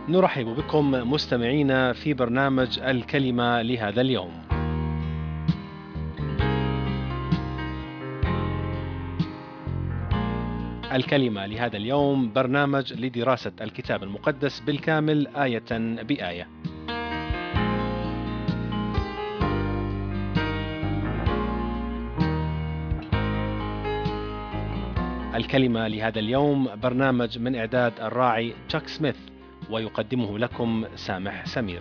نرحب بكم مستمعينا في برنامج الكلمة لهذا اليوم. الكلمة لهذا اليوم برنامج لدراسة الكتاب المقدس بالكامل آية بآية. الكلمة لهذا اليوم برنامج من إعداد الراعي تشاك سميث، ويقدمه لكم سامح سمير.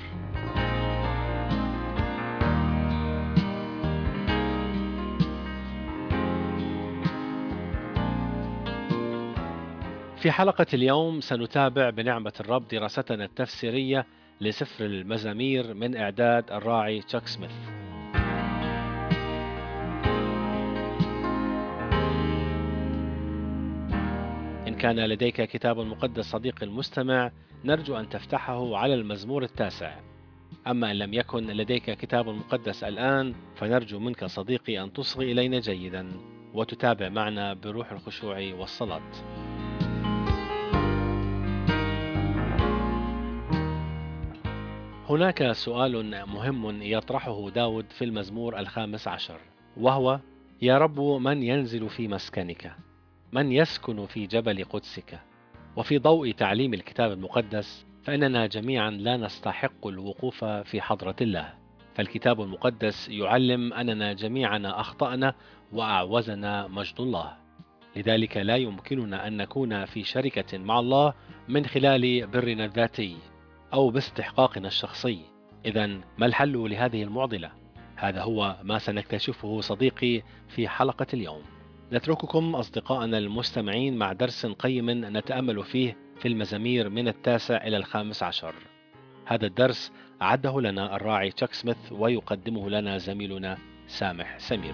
في حلقة اليوم سنتابع بنعمة الرب دراستنا التفسيرية لسفر المزامير من إعداد الراعي تشاك سميث. إن كان لديك كتاب مقدس صديقي المستمع، نرجو أن تفتحه على المزمور التاسع. أما إن لم يكن لديك كتاب مقدس الآن، فنرجو منك صديقي أن تصغي إلينا جيدا وتتابع معنا بروح الخشوع والصلاة. هناك سؤال مهم يطرحه داود في المزمور 15، وهو: يا رب، من ينزل في مسكنك؟ من يسكن في جبل قدسك؟ وفي ضوء تعليم الكتاب المقدس، فإننا جميعا لا نستحق الوقوف في حضرة الله، فالكتاب المقدس يعلم أننا جميعا أخطأنا وأعوزنا مجد الله. لذلك لا يمكننا أن نكون في شركة مع الله من خلال برنا الذاتي أو باستحقاقنا الشخصي. إذا ما الحل لهذه المعضلة؟ هذا هو ما سنكتشفه صديقي في حلقة اليوم. نترككم أصدقائنا المستمعين مع درس قيم نتأمل فيه في المزامير من التاسع إلى 15. هذا الدرس أعده لنا الراعي تشاك سميث، ويقدمه لنا زميلنا سامح سمير.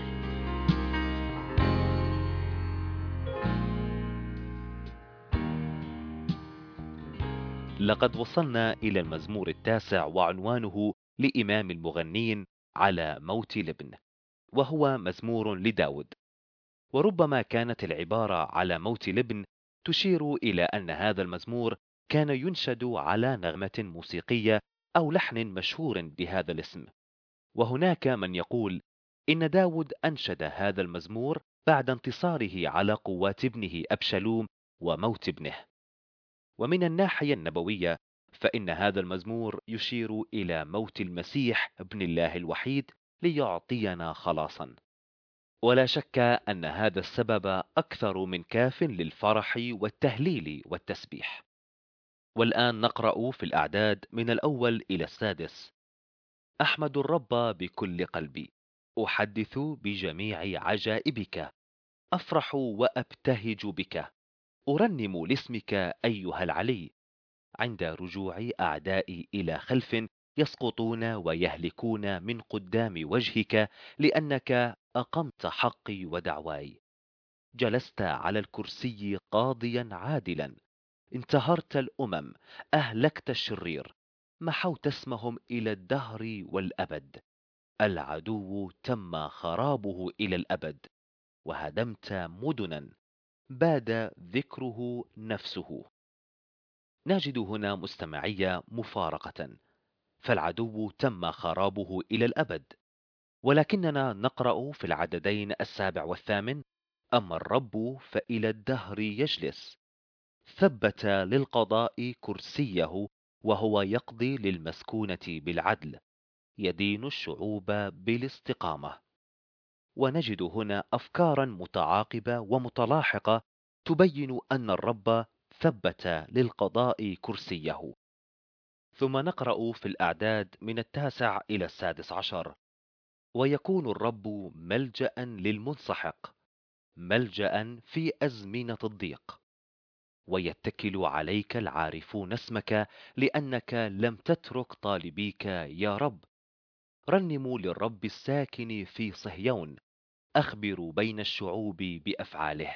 لقد وصلنا إلى المزمور التاسع وعنوانه لإمام المغنين على موت لبن، وهو مزمور لداود. وربما كانت العبارة على موت لبن تشير إلى أن هذا المزمور كان ينشد على نغمة موسيقية أو لحن مشهور بهذا الاسم. وهناك من يقول إن داود أنشد هذا المزمور بعد انتصاره على قوات ابنه أبشالوم وموت ابنه. ومن الناحية النبوية، فإن هذا المزمور يشير إلى موت المسيح ابن الله الوحيد ليعطينا خلاصا. ولا شك أن هذا السبب أكثر من كاف للفرح والتهليل والتسبيح. والآن نقرأ في الأعداد من الأول إلى السادس. أحمد الرب بكل قلبي، أحدث بجميع عجائبك، أفرح وأبتهج بك، أرنم لاسمك أيها العلي. عند رجوع أعدائي إلى خلف، يسقطون ويهلكون من قدام وجهك، لأنك أقمت حقي ودعواي. جلست على الكرسي قاضيا عادلا، انتهرت الأمم، أهلكت الشرير، محوت اسمهم إلى الدهر والأبد. العدو تم خرابه إلى الأبد، وهدمت مدنا باد ذكره نفسه. نجد هنا مستمعية مفارقة، فالعدو تم خرابه إلى الأبد، ولكننا نقرأ في العددين السابع والثامن: أما الرب فإلى الدهر يجلس، ثبت للقضاء كرسيه، وهو يقضي للمسكونة بالعدل، يدين الشعوب بالاستقامة. ونجد هنا أفكارا متعاقبة ومتلاحقة تبين أن الرب ثبت للقضاء كرسيه. ثم نقرأ في الأعداد من التاسع إلى السادس عشر: ويكون الرب ملجأ للمنسحق، ملجأ في أزمنة الضيق. ويتكل عليك العارفون اسمك، لأنك لم تترك طالبيك يا رب. رنموا للرب الساكن في صهيون، أخبروا بين الشعوب بأفعاله.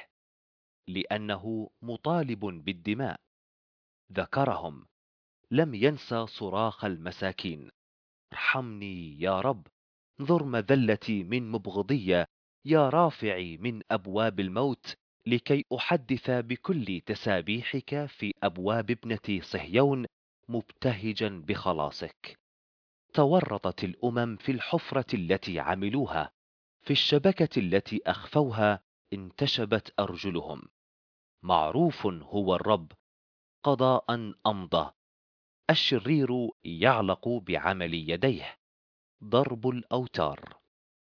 لأنه مطالب بالدماء، ذكرهم، لم ينسى صراخ المساكين. ارحمني يا رب، انظر مذلتي من مبغضية، يا رافعي من أبواب الموت، لكي أحدث بكل تسابيحك في أبواب ابنة صهيون، مبتهجا بخلاصك. تورطت الأمم في الحفرة التي عملوها، في الشبكة التي أخفوها انتشبت أرجلهم. معروف هو الرب، قضاء أمضى. الشرير يعلق بعمل يديه، ضرب الأوتار.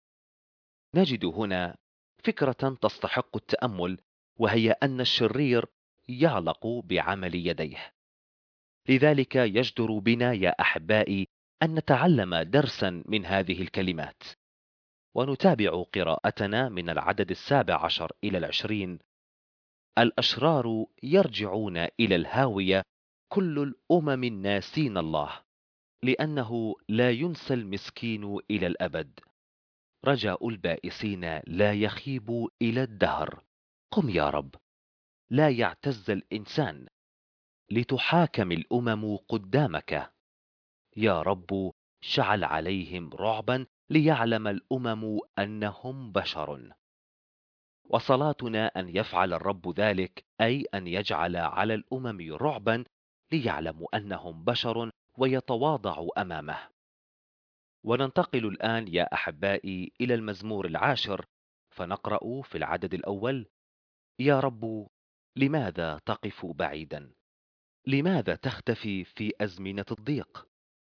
نجد هنا فكرة تستحق التأمل، وهي أن الشرير يعلق بعمل يديه. لذلك يجدر بنا يا أحبائي أن نتعلم درسا من هذه الكلمات، ونتابع قراءتنا من العدد 17 إلى 20. الأشرار يرجعون إلى الهاوية، كل الأمم الناسين الله، لأنه لا ينسى المسكين إلى الأبد. رجاء البائسين لا يخيب إلى الدهر. قم يا رب، لا يعتز الإنسان، لتحاكم الأمم قدامك. يا رب، شعل عليهم رعبا، ليعلم الأمم أنهم بشر. وصلاتنا أن يفعل الرب ذلك، أي أن يجعل على الأمم رعبا، ليعلموا أنهم بشر ويتواضعوا أمامه. وننتقل الآن يا أحبائي إلى المزمور 10، فنقرأ في العدد الأول: يا رب، لماذا تقف بعيدا؟ لماذا تختفي في أزمنة الضيق؟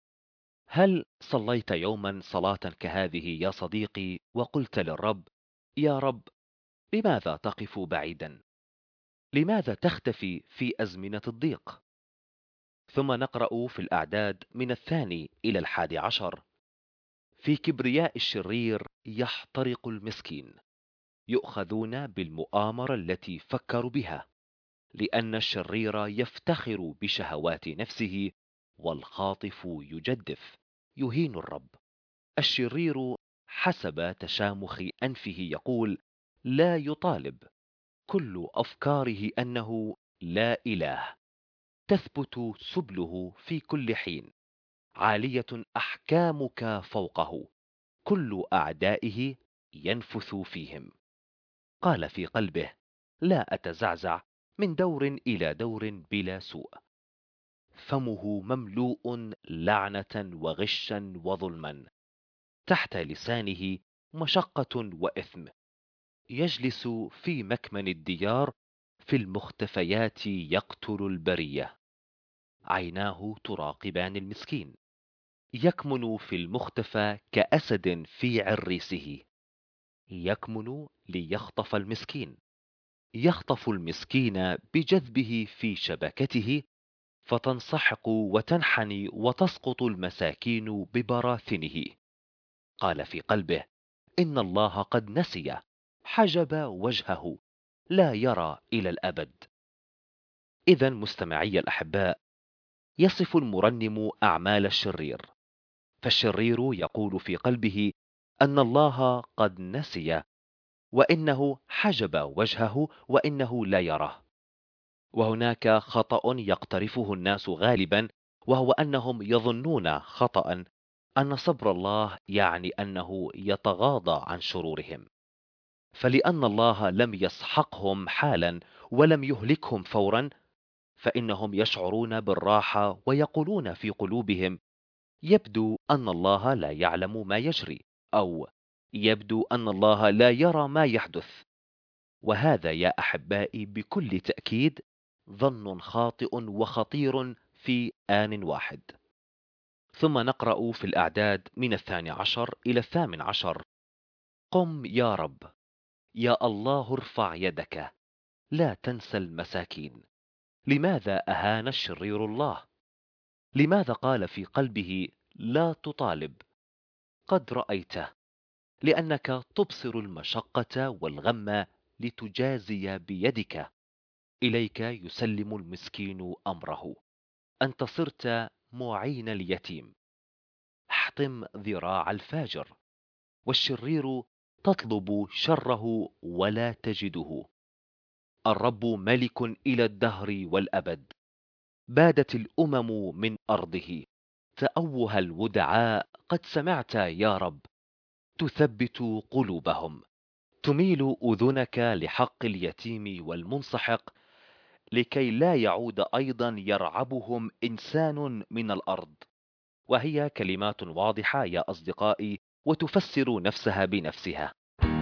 هل صليت يوما صلاة كهذه يا صديقي، وقلت للرب: يا رب، لماذا تقف بعيدا؟ لماذا تختفي في أزمنة الضيق؟ ثم نقرأ في الأعداد من 2 إلى 11: في كبرياء الشرير يحترق المسكين، يؤخذون بالمؤامرة التي فكروا بها، لأن الشرير يفتخر بشهوات نفسه، والخاطف يجدف، يهين الرب. الشرير حسب تشامخ أنفه يقول: لا يطالب. كل أفكاره أنه لا إله، تثبت سبله في كل حين. عالية أحكامك فوقه، كل أعدائه ينفث فيهم. قال في قلبه: لا أتزعزع، من دور إلى دور بلا سوء. فمه مملوء لعنة وغشا وظلما، تحت لسانه مشقة وإثم. يجلس في مكمن الديار، في المختفيات يقتل البرية. عيناه تراقبان المسكين، يكمن في المختفى كأسد في عريسه. يكمن ليخطف المسكين، يخطف المسكين بجذبه في شبكته، فتنسحق وتنحني وتسقط المساكين ببراثنه. قال في قلبه: إن الله قد نسي، حجب وجهه، لا يرى إلى الأبد. إذا مستمعي الأحباء، يصف المرنم أعمال الشرير، فالشرير يقول في قلبه أن الله قد نسي، وإنه حجب وجهه، وإنه لا يراه. وهناك خطأ يقترفه الناس غالبا، وهو أنهم يظنون خطأ أن صبر الله يعني أنه يتغاضى عن شرورهم. فلأن الله لم يسحقهم حالا ولم يهلكهم فورا، فإنهم يشعرون بالراحة، ويقولون في قلوبهم: يبدو أن الله لا يعلم ما يجري، أو يبدو أن الله لا يرى ما يحدث. وهذا يا أحبائي بكل تأكيد ظن خاطئ وخطير في آن واحد. ثم نقرأ في الأعداد من 12 إلى 18: قم يا رب، يا الله ارفع يدك، لا تنسى المساكين. لماذا أهان الشرير الله؟ لماذا قال في قلبه: لا تطالب؟ قد رأيته، لأنك تبصر المشقة والغم، لتجازي بيدك. إليك يسلم المسكين أمره، أنت صرت معين اليتيم. احطم ذراع الفاجر، والشرير تطلب شره ولا تجده. الرب ملك إلى الدهر والأبد. بادت الأمم من أرضه، تأوه الودعاء. قد سمعت يا رب، تثبت قلوبهم. تميل أذنك لحق اليتيم والمنسحق، لكي لا يعود أيضا يرعبهم إنسان من الأرض. وهي كلمات واضحة يا أصدقائي، وتفسر نفسها بنفسها.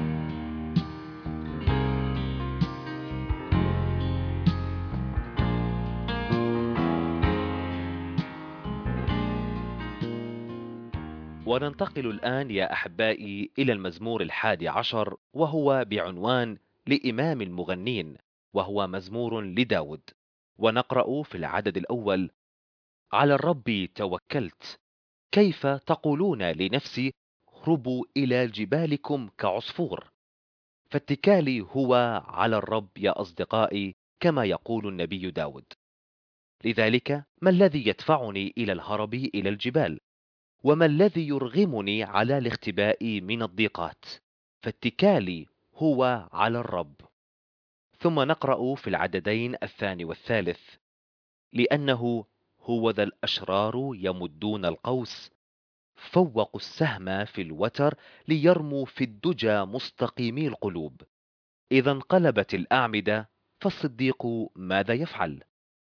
وننتقل الآن يا أحبائي إلى المزمور 11، وهو بعنوان لإمام المغنين، وهو مزمور لداود. ونقرأ في العدد الأول: على الرب توكلت، كيف تقولون لنفسي اهربوا إلى جبالكم كعصفور. فاتكالي هو على الرب يا أصدقائي، كما يقول النبي داود. لذلك ما الذي يدفعني إلى الهرب إلى الجبال؟ وما الذي يرغمني على الاختباء من الضيقات؟ فاتكالي هو على الرب. ثم نقرأ في العددين الثاني والثالث: لأنه هو ذا الأشرار يمدون القوس، فوقوا السهم في الوتر ليرموا في الدجى مستقيمي القلوب. إذا انقلبت الأعمدة، فالصديق ماذا يفعل؟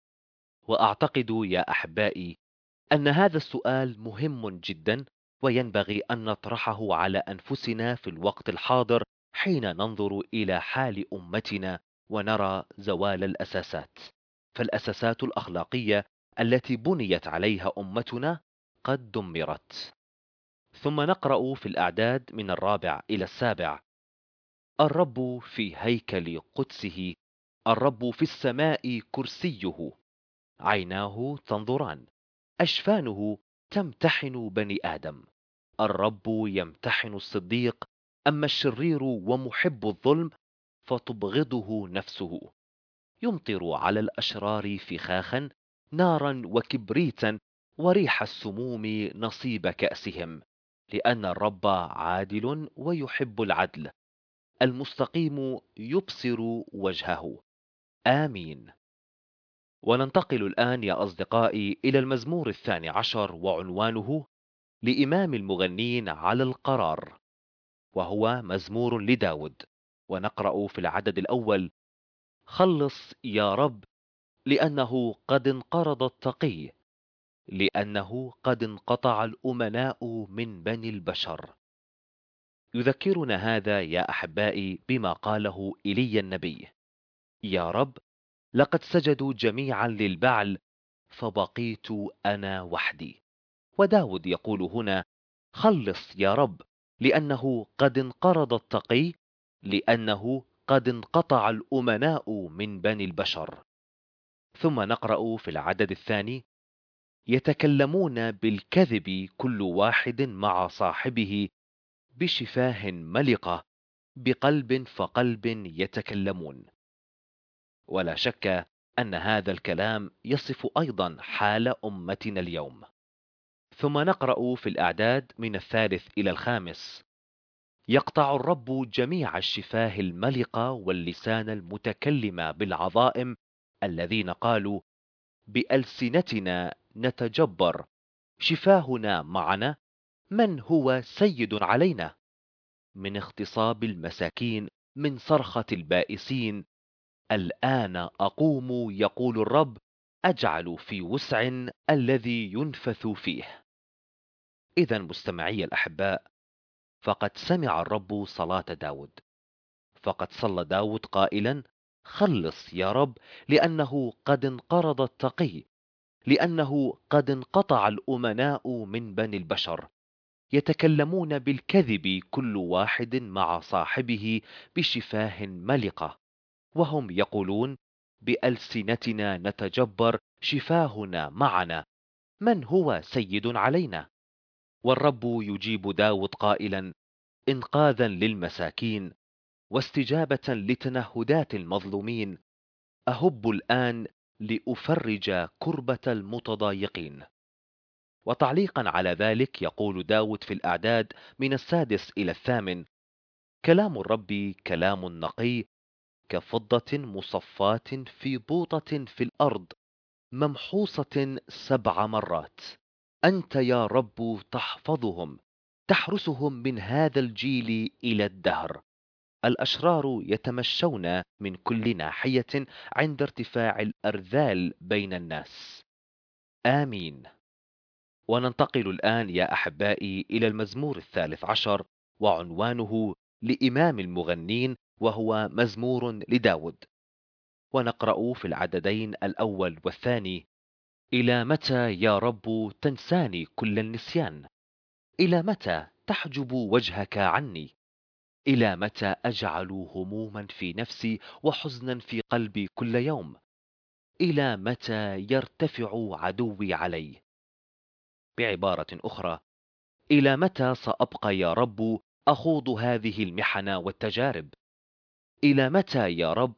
وأعتقد يا أحبائي أن هذا السؤال مهم جدا، وينبغي أن نطرحه على أنفسنا في الوقت الحاضر حين ننظر إلى حال أمتنا ونرى زوال الأساسات. فالأساسات الأخلاقية التي بنيت عليها أمتنا قد دمرت. ثم نقرأ في الأعداد من 4 إلى 7: الرب في هيكل قدسه، الرب في السماء كرسيه، عيناه تنظران، أشفانه تمتحن بني آدم. الرب يمتحن الصديق، أما الشرير ومحب الظلم فتبغضه نفسه. يمطر على الأشرار فخاخا، نارا وكبريتا، وريح السموم نصيب كأسهم. لأن الرب عادل ويحب العدل، المستقيم يبصر وجهه. آمين. وننتقل الآن يا أصدقائي إلى المزمور 12، وعنوانه لإمام المغنين على القرار، وهو مزمور لداود. ونقرأ في العدد الأول: خلص يا رب، لأنه قد انقرض التقي، لأنه قد انقطع الأمناء من بني البشر. يذكرنا هذا يا أحبائي بما قاله إيليا النبي: يا رب، لقد سجدوا جميعا للبعل، فبقيت أنا وحدي. وداود يقول هنا: خلص يا رب، لأنه قد انقرض التقي، لأنه قد انقطع الأمناء من بني البشر. ثم نقرأ في العدد الثاني: يتكلمون بالكذب كل واحد مع صاحبه، بشفاه ملقة، بقلب فقلب يتكلمون. ولا شك أن هذا الكلام يصف أيضا حال أمتنا اليوم. ثم نقرأ في الأعداد من 3 إلى 5: يقطع الرب جميع الشفاه الملقة واللسان المتكلم بالعظائم، الذين قالوا: بألسنتنا نتجبر، شفاهنا معنا، من هو سيد علينا؟ من اغتصاب المساكين، من صرخة البائسين. الآن أقوم يقول الرب، أجعل في وسع الذي ينفث فيه. إذا مستمعي الأحباء، فقد سمع الرب صلاة داود. فقد صلى داود قائلا: خلص يا رب، لأنه قد انقرض التقي، لأنه قد انقطع الأمناء من بني البشر. يتكلمون بالكذب كل واحد مع صاحبه، بشفاه ملقة، وهم يقولون: بألسنتنا نتجبر، شفاهنا معنا، من هو سيد علينا؟ والرب يجيب داود قائلا: إنقاذا للمساكين، واستجابة لتنهدات المظلومين، أهب الآن لأفرج كربة المتضايقين. وتعليقا على ذلك يقول داود في الأعداد من 6 إلى 8: كلام الرب كلام نقي، كفضة مصفاة في بوطة في الأرض، ممحوصة 7 مرات. أنت يا رب تحفظهم، تحرسهم من هذا الجيل إلى الدهر. الأشرار يتمشون من كل ناحية عند ارتفاع الأرذال بين الناس. آمين. وننتقل الآن يا أحبائي إلى المزمور الثالث عشر، وعنوانه لإمام المغنين، وهو مزمور لداود. ونقرأ في العددين الأول والثاني: إلى متى يا رب تنساني كل النسيان؟ إلى متى تحجب وجهك عني؟ إلى متى أجعل هموما في نفسي وحزنا في قلبي كل يوم؟ إلى متى يرتفع عدوي علي؟ بعبارة أخرى: إلى متى سأبقى يا رب أخوض هذه المحن والتجارب؟ إلى متى يا رب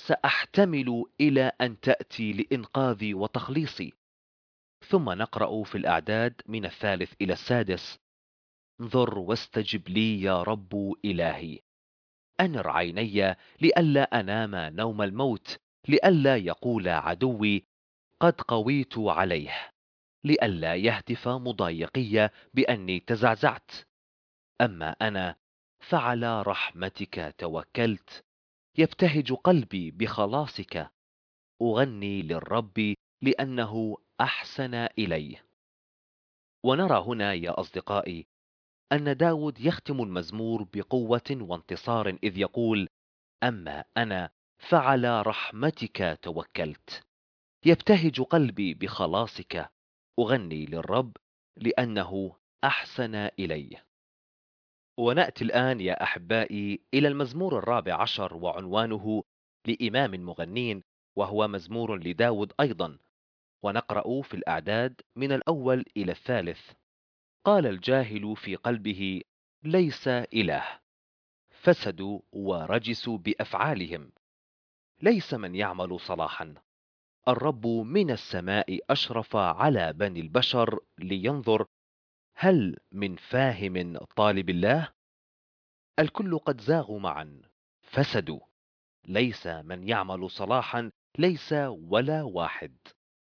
سأحتمل إلى أن تأتي لإنقاذي وتخليصي؟ ثم نقرأ في الأعداد من الثالث إلى السادس: انظر واستجب لي يا رب إلهي، أنر عيني لئلا أنام نوم الموت، لئلا يقول عدوي قد قويت عليه، لئلا يهتف مضايقي بأني تزعزعت. أما أنا فعلى رحمتك توكلت، يبتهج قلبي بخلاصك، أغني للرب لأنه أحسن إلي. ونرى هنا يا أصدقائي أن داود يختم المزمور بقوة وانتصار إذ يقول: أما أنا فعلى رحمتك توكلت، يبتهج قلبي بخلاصك، أغني للرب لأنه أحسن إلي. ونأتي الآن يا أحبائي إلى المزمور الرابع عشر، وعنوانه لإمام المغنين، وهو مزمور لداود أيضا. ونقرأ في الأعداد من الأول إلى الثالث: قال الجاهل في قلبه: ليس إله، فسدوا ورجسوا بأفعالهم، ليس من يعمل صلاحا. الرب من السماء أشرف على بني البشر لينظر، هل من فاهم طالب الله؟ الكل قد زاغوا معا، فسدوا، ليس من يعمل صلاحا، ليس ولا واحد.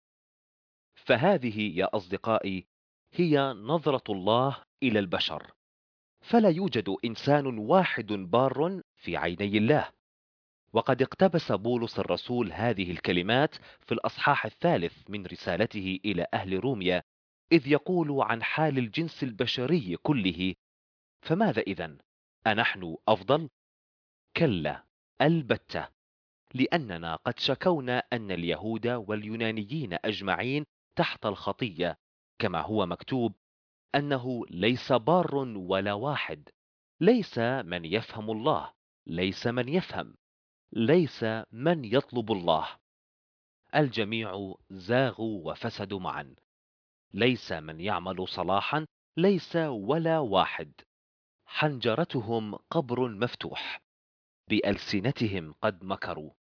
فهذه يا أصدقائي هي نظرة الله إلى البشر، فلا يوجد إنسان واحد بار في عيني الله. وقد اقتبس بولس الرسول هذه الكلمات في الأصحاح الثالث من رسالته إلى أهل روميا، إذ يقول عن حال الجنس البشري كله: فماذا إذن؟ أنحن أفضل؟ كلا، البتة، لأننا قد شكونا أن اليهود واليونانيين أجمعين تحت الخطية، كما هو مكتوب: أنه ليس بار ولا واحد، ليس من يفهم الله، ليس من يفهم، ليس من يطلب الله. الجميع زاغوا وفسدوا معا، ليس من يعمل صلاحا، ليس ولا واحد. حنجرتهم قبر مفتوح، بألسنتهم قد مكروا،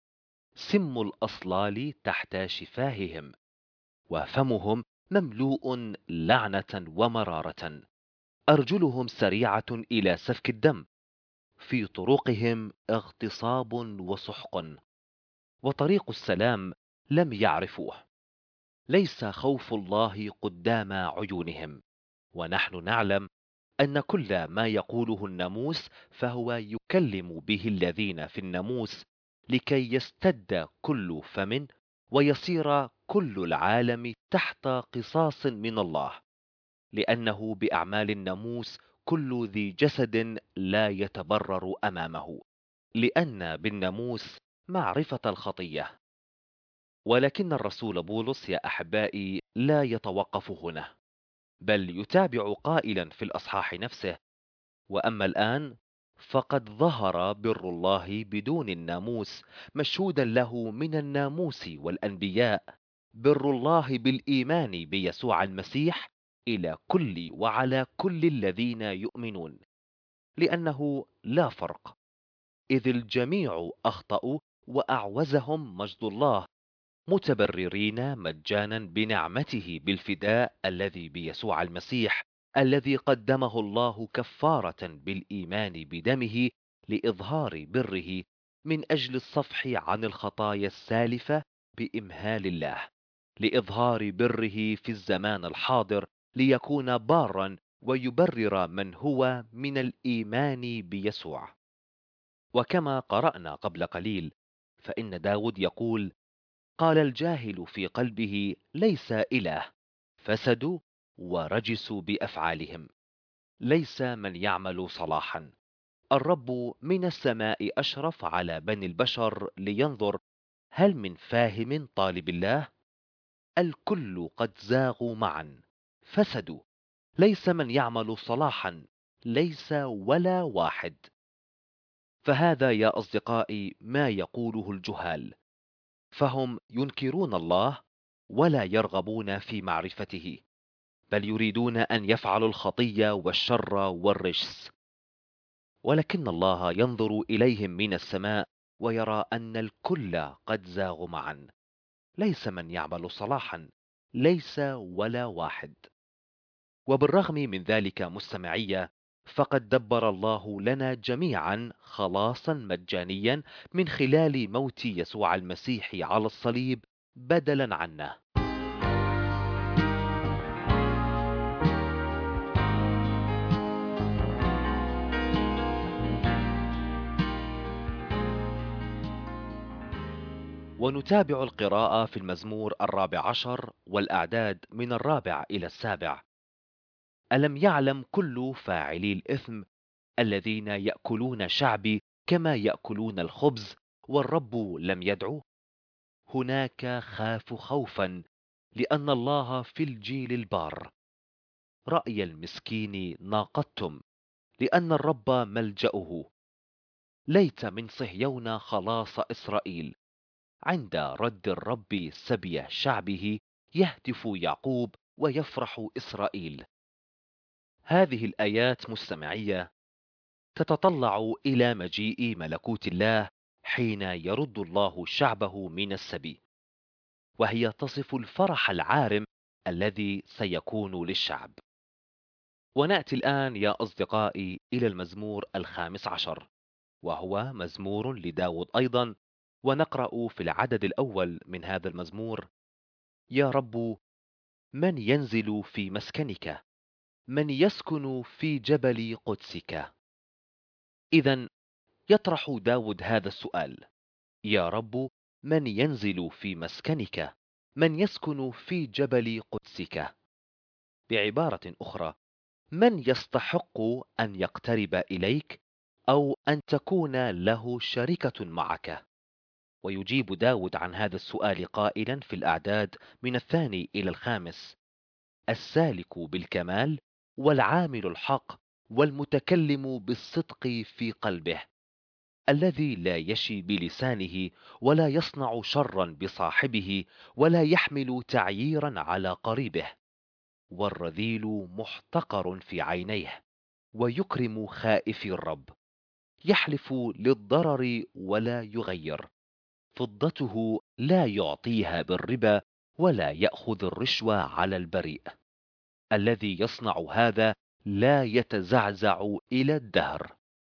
سم الأصلال تحت شفاههم، وفمهم مملوء لعنة ومرارة. أرجلهم سريعة إلى سفك الدم، في طرقهم اغتصاب وسحق، وطريق السلام لم يعرفوه. ليس خوف الله قدام عيونهم. ونحن نعلم أن كل ما يقوله الناموس فهو يكلم به الذين في الناموس، لكي يستد كل فم ويصير كل العالم تحت قصاص من الله، لأنه بأعمال الناموس كل ذي جسد لا يتبرر أمامه، لأن بالناموس معرفة الخطية. ولكن الرسول بولس يا أحبائي لا يتوقف هنا، بل يتابع قائلا في الأصحاح نفسه: وأما الآن فقد ظهر بر الله بدون الناموس، مشهودا له من الناموس والأنبياء، بر الله بالإيمان بيسوع المسيح إلى كل وعلى كل الذين يؤمنون، لأنه لا فرق، إذ الجميع أخطأوا وأعوزهم مجد الله، متبررين مجانا بنعمته بالفداء الذي بيسوع المسيح، الذي قدمه الله كفارة بالإيمان بدمه لإظهار بره من أجل الصفح عن الخطايا السالفة بإمهال الله، لإظهار بره في الزمان الحاضر، ليكون بارا ويبرر من هو من الإيمان بيسوع. وكما قرأنا قبل قليل، فإن داود يقول: قال الجاهل في قلبه ليس إله، فسدوا ورجسوا بأفعالهم، ليس من يعمل صلاحا. الرب من السماء أشرف على بني البشر لينظر هل من فاهم طالب الله. الكل قد زاغوا معا، فسدوا، ليس من يعمل صلاحا، ليس ولا واحد. فهذا يا أصدقائي ما يقوله الجهال، فهم ينكرون الله ولا يرغبون في معرفته، بل يريدون أن يفعلوا الخطية والشر والرجس. ولكن الله ينظر إليهم من السماء ويرى أن الكل قد زاغوا معا، ليس من يعمل صلاحا، ليس ولا واحد. وبالرغم من ذلك مستمعية، فقد دبر الله لنا جميعا خلاصا مجانيا من خلال موت يسوع المسيح على الصليب بدلا عنا. ونتابع القراءة في المزمور 14 والأعداد من 4 إلى 7. ألم يعلم كل فاعلي الإثم الذين يأكلون شعبي كما يأكلون الخبز، والرب لم يدعو؟ هناك خافوا خوفا، لأن الله في الجيل البار. رأي المسكين ناقضتم، لأن الرب ملجأه. ليت من صهيون خلاص إسرائيل، عند رد الرب سبي شعبه، يهتف يعقوب ويفرح إسرائيل. هذه الآيات مستمعية تتطلع إلى مجيء ملكوت الله حين يرد الله شعبه من السبي، وهي تصف الفرح العارم الذي سيكون للشعب. ونأتي الآن يا أصدقائي إلى المزمور 15، وهو مزمور لداود أيضا، ونقرأ في العدد الأول من هذا المزمور: يا رب، من ينزل في مسكنك؟ من يسكن في جبل قدسك؟ إذا يطرح داود هذا السؤال: يا رب، من ينزل في مسكنك؟ من يسكن في جبل قدسك؟ بعبارة أخرى، من يستحق أن يقترب إليك أو أن تكون له شركة معك؟ ويجيب داود عن هذا السؤال قائلا في الأعداد من 2 إلى 5: السالك بالكمال، والعامل الحق، والمتكلم بالصدق في قلبه، الذي لا يشي بلسانه، ولا يصنع شرا بصاحبه، ولا يحمل تعييرا على قريبه، والرذيل محتقر في عينيه، ويكرم خائفي الرب، يحلف للضرر ولا يغير، فضته لا يعطيها بالربا، ولا يأخذ الرشوة على البريء. الذي يصنع هذا لا يتزعزع إلى الدهر.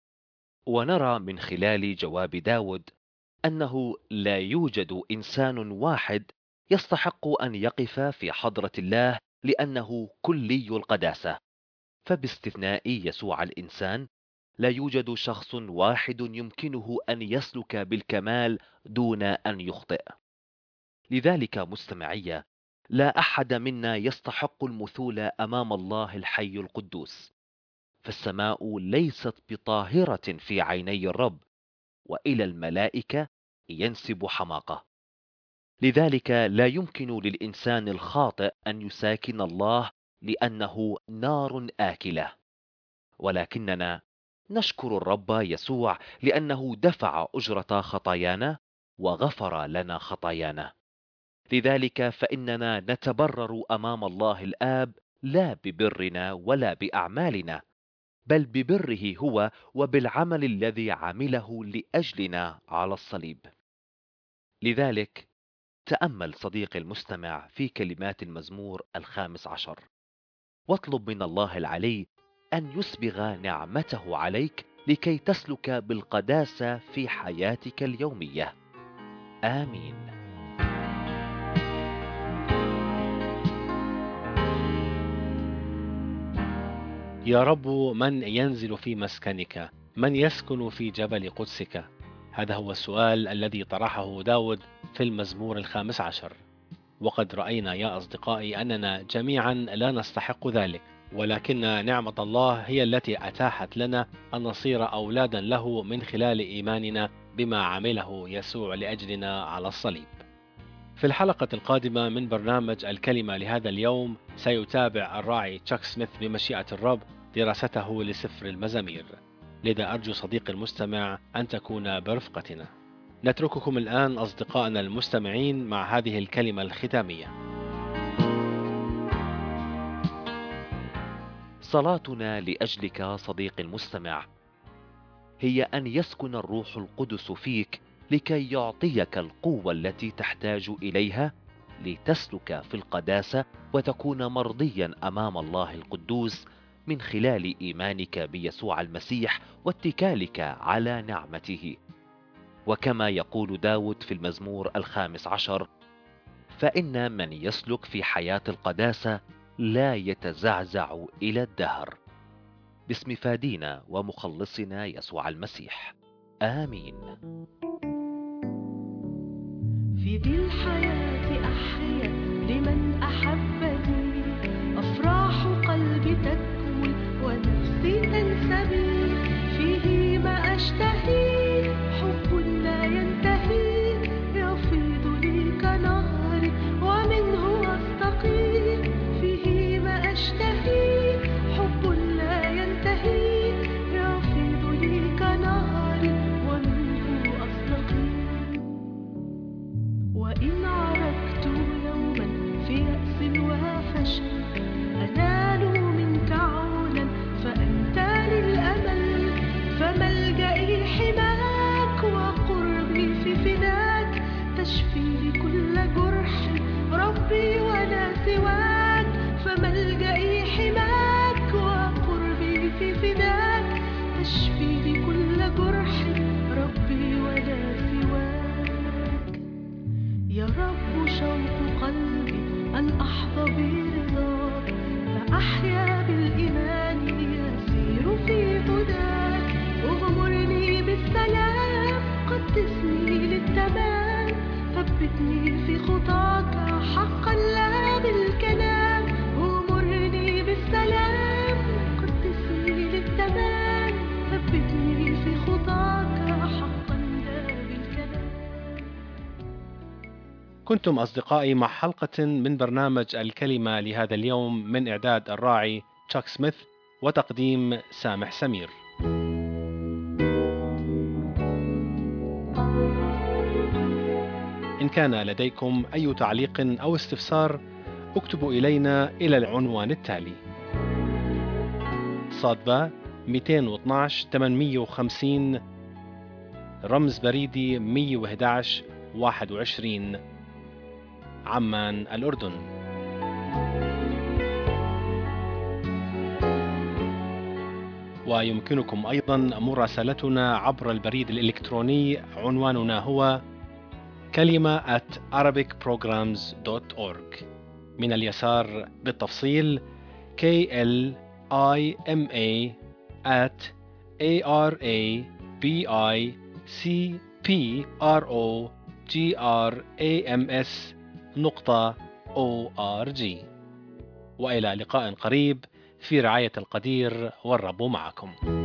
ونرى من خلال جواب داود أنه لا يوجد إنسان واحد يستحق أن يقف في حضرة الله، لأنه كلي القداسة. فباستثناء يسوع الإنسان، لا يوجد شخص واحد يمكنه أن يسلك بالكمال دون أن يخطئ. لذلك مستمعية، لا أحد منا يستحق المثول أمام الله الحي القدوس، فالسماء ليست بطاهرة في عيني الرب، وإلى الملائكة ينسب حماقة. لذلك لا يمكن للإنسان الخاطئ أن يساكن الله، لأنه نار آكلة. ولكننا نشكر الرب يسوع لأنه دفع أجرة خطايانا وغفر لنا خطايانا. لذلك فإننا نتبرر أمام الله الآب، لا ببرنا ولا بأعمالنا، بل ببره هو وبالعمل الذي عمله لأجلنا على الصليب. لذلك تأمل صديقي المستمع في كلمات المزمور 15، واطلب من الله العلي أن يسبغ نعمته عليك لكي تسلك بالقداسة في حياتك اليومية. آمين. يا رب، من ينزل في مسكنك؟ من يسكن في جبل قدسك؟ هذا هو السؤال الذي طرحه داود في المزمور 15. وقد رأينا يا أصدقائي أننا جميعا لا نستحق ذلك، ولكن نعمة الله هي التي أتاحت لنا أن نصير أولادا له من خلال إيماننا بما عمله يسوع لأجلنا على الصليب. في الحلقة القادمة من برنامج الكلمة لهذا اليوم سيتابع الراعي تشاك سميث بمشيئة الرب دراسته لسفر المزامير، لذا أرجو صديقي المستمع أن تكون برفقتنا. نترككم الآن أصدقائنا المستمعين مع هذه الكلمة الختامية. صلاتنا لأجلك صديقي المستمع هي أن يسكن الروح القدس فيك لكي يعطيك القوة التي تحتاج إليها لتسلك في القداسة وتكون مرضيا أمام الله القدوس من خلال إيمانك بيسوع المسيح واتكالك على نعمته. وكما يقول داود في المزمور 15: فإن من يسلك في حياة القداسة لا يتزعزع إلى الدهر. باسم فادينا ومخلصنا يسوع المسيح، آمين. في ذي الحياة أحيا لمن أحبني، أفراح قلبي تكمل ونفسي تنسبي، فيه ما أشتهي حب لا ينتهي، يفيض لي كنهر ومنه أستقي، فيه ما أشتهي حب لا ينتهي، يفيض لي كنهر ومنه أستقي. وإن عرجت يوما في يأس وفشل، أنال منك عونا فأنت للأمل، فملجئي حماك وقربي في فداك، تشفي لي كل جرح ربي ولا سواك، فملجئي حماك وقربي في فداك، تشفي لي كل جرح ربي ولا سواك. يا رب شوق قلبي أن أحظى برضاك، فأحيا بالإيمان يسير في هداك، اغمرني بالسلام قدسني للتمام، ثبتني في خطاك حقا لا بالكلام، اغمرني بالسلام قدسني للتمام، ثبتني في خطاك حقا لا بالكلام. كنتم أصدقائي مع حلقة من برنامج الكلمة لهذا اليوم من إعداد الراعي تشاك سميث وتقديم سامح سمير. إن كان لديكم أي تعليق أو استفسار اكتبوا إلينا إلى العنوان التالي: صادبة 212 850 رمز بريدي 111 21 عمان الأردن. ويمكنكم أيضا مراسلتنا عبر البريد الإلكتروني، عنواننا هو kalima@arabicprograms.org. من اليسار بالتفصيل KLIMA@ARABICPROGRAMS.org. وإلى لقاء قريب في رعاية القدير، والرب معكم.